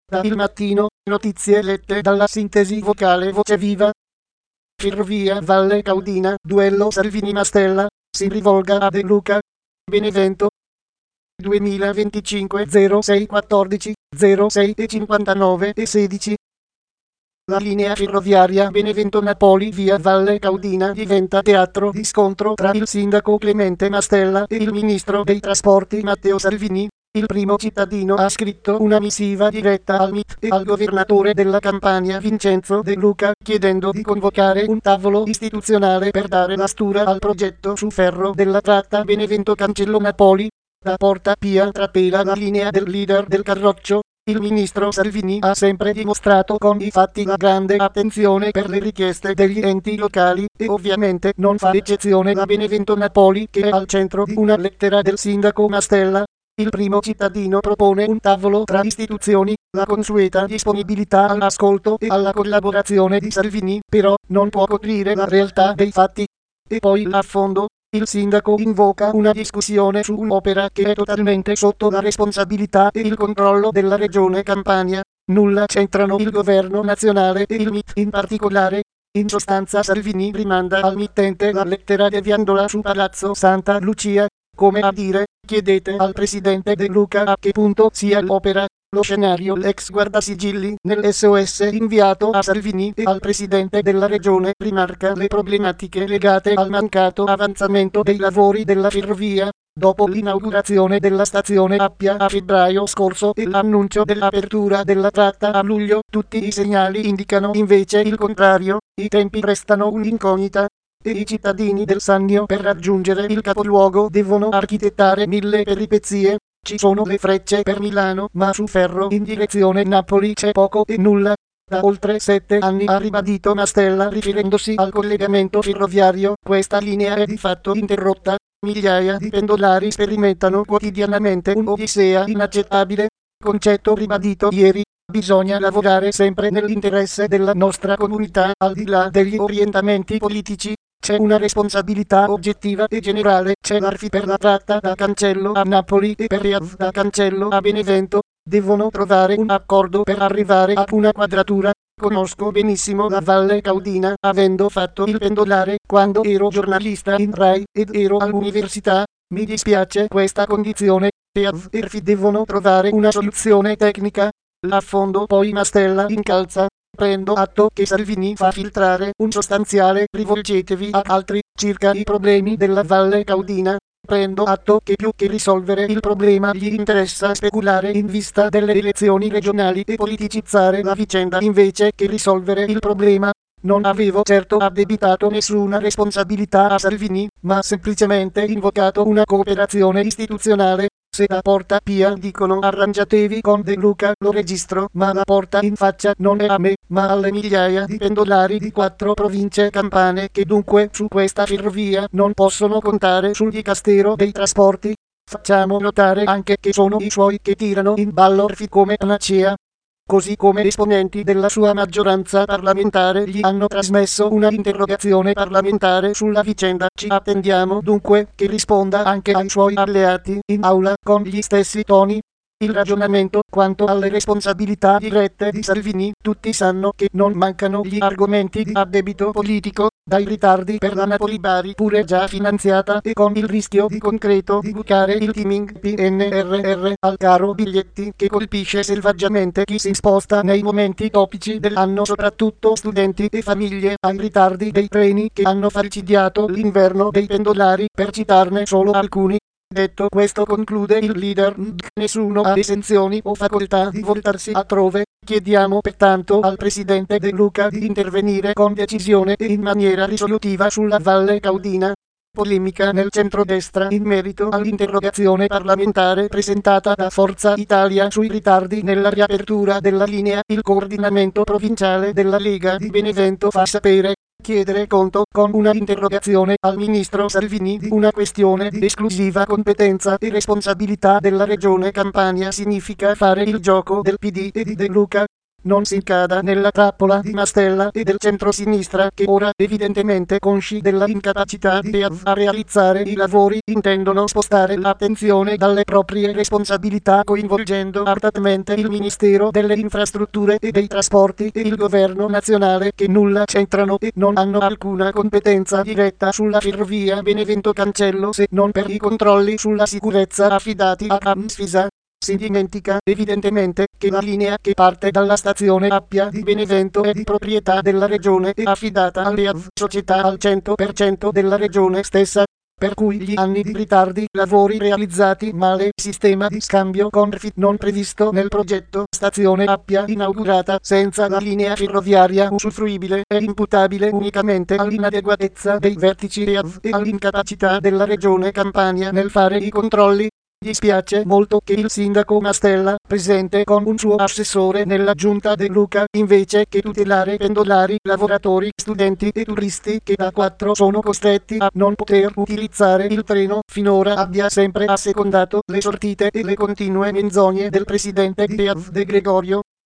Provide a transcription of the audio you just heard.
Da Il Mattino, notizie lette dalla sintesi vocale Voce Viva. Ferrovia Valle Caudina, duello Salvini-Mastella, si rivolga a De Luca. Benevento. 2025 06 14 06 e 59 e 16. La linea ferroviaria Benevento-Napoli via Valle Caudina diventa teatro di scontro tra il sindaco Clemente Mastella e il ministro dei trasporti Matteo Salvini. Il primo cittadino ha scritto una missiva diretta al MIT e al governatore della Campania Vincenzo De Luca, chiedendo di convocare un tavolo istituzionale per dare la stura al progetto su ferro della tratta Benevento-Cancello-Napoli. Da Porta Pia trapela la linea del leader del Carroccio. Il ministro Salvini ha sempre dimostrato con i fatti la grande attenzione per le richieste degli enti locali, e ovviamente non fa eccezione la Benevento-Napoli, che è al centro di una lettera del sindaco Mastella. Il primo cittadino propone un tavolo tra istituzioni, la consueta disponibilità all'ascolto e alla collaborazione di Salvini, però non può coprire la realtà dei fatti. E poi a fondo, il sindaco invoca una discussione su un'opera che è totalmente sotto la responsabilità e il controllo della regione Campania. Nulla c'entrano il governo nazionale e il MIT in particolare. In sostanza Salvini rimanda al mittente la lettera deviandola su Palazzo Santa Lucia, come a dire, chiedete al presidente De Luca a che punto sia l'opera. Lo scenario l'ex guardasigilli nel SOS inviato a Salvini e al presidente della regione rimarca le problematiche legate al mancato avanzamento dei lavori della ferrovia. Dopo l'inaugurazione della stazione Appia a febbraio scorso e l'annuncio dell'apertura della tratta a luglio, tutti i segnali indicano invece il contrario. I tempi restano un'incognita e i cittadini del Sannio per raggiungere il capoluogo devono architettare mille peripezie. Ci sono le frecce per Milano, ma su ferro in direzione Napoli c'è poco e nulla. Da oltre 7 anni ha ribadito Mastella riferendosi al collegamento ferroviario, questa linea è di fatto interrotta. Migliaia di pendolari sperimentano quotidianamente un'odissea inaccettabile. Concetto ribadito ieri, bisogna lavorare sempre nell'interesse della nostra comunità, al di là degli orientamenti politici. C'è una responsabilità oggettiva e generale, c'è l'ARFI per la tratta da Cancello a Napoli e per RIAV da Cancello a Benevento. Devono trovare un accordo per arrivare a una quadratura. Conosco benissimo la Valle Caudina, avendo fatto il pendolare quando ero giornalista in Rai ed ero all'università. Mi dispiace questa condizione. RIAV e RFI devono trovare una soluzione tecnica. A fondo poi Mastella incalza. Prendo atto che Salvini fa filtrare un sostanziale rivolgetevi a altri circa i problemi della Valle Caudina. Prendo atto che più che risolvere il problema gli interessa speculare in vista delle elezioni regionali e politicizzare la vicenda invece che risolvere il problema. Non avevo certo addebitato nessuna responsabilità a Salvini, ma semplicemente invocato una cooperazione istituzionale. Se da Porta Pia dicono arrangiatevi con De Luca lo registro, ma la porta in faccia non è a me, ma alle migliaia di pendolari di 4 province campane che dunque su questa ferrovia non possono contare sul Dicastero dei Trasporti. Facciamo notare anche che sono i suoi che tirano in ballo RFI come panacea. Così come esponenti della sua maggioranza parlamentare gli hanno trasmesso una interrogazione parlamentare sulla vicenda. Ci attendiamo dunque che risponda anche ai suoi alleati in aula con gli stessi toni. Il ragionamento quanto alle responsabilità dirette di Salvini, tutti sanno che non mancano gli argomenti di addebito politico, dai ritardi per la Napoli-Bari pure già finanziata e con il rischio di concreto di bucare il teaming PNRR al caro biglietti che colpisce selvaggiamente chi si sposta nei momenti topici dell'anno, soprattutto studenti e famiglie, ai ritardi dei treni che hanno falcidiato l'inverno dei pendolari, per citarne solo alcuni. Detto questo, conclude il leader, nessuno ha esenzioni o facoltà di voltarsi altrove. Chiediamo pertanto al presidente De Luca di intervenire con decisione e in maniera risolutiva sulla Valle Caudina. Polemica nel centrodestra in merito all'interrogazione parlamentare presentata da Forza Italia sui ritardi nella riapertura della linea. Il coordinamento provinciale della Lega di Benevento fa sapere: chiedere conto con una interrogazione al ministro Salvini di una questione di esclusiva competenza e responsabilità della regione Campania significa fare il gioco del PD e di De Luca. non si cada nella trappola di Mastella e del centrosinistra che ora, evidentemente consci della incapacità di realizzare i lavori, intendono spostare l'attenzione dalle proprie responsabilità coinvolgendo artatamente il Ministero delle Infrastrutture e dei Trasporti e il Governo nazionale che nulla c'entrano e non hanno alcuna competenza diretta sulla ferrovia Benevento-Cancello se non per i controlli sulla sicurezza affidati a Amsfisa. Si dimentica evidentemente che la linea che parte dalla stazione Appia di Benevento è di proprietà della regione e affidata alle società al 100% della regione stessa, per cui gli anni di ritardi, lavori realizzati male, sistema di scambio con refit non previsto nel progetto, stazione Appia inaugurata senza la linea ferroviaria usufruibile è imputabile unicamente all'inadeguatezza dei vertici e all'incapacità della regione Campania nel fare i controlli. Gli spiace molto che il sindaco Mastella, presente con un suo assessore nella giunta De Luca, invece che tutelare pendolari, lavoratori, studenti e turisti che da 4 sono costretti a non poter utilizzare il treno, finora abbia sempre assecondato le sortite e le continue menzogne del presidente De Gregorio.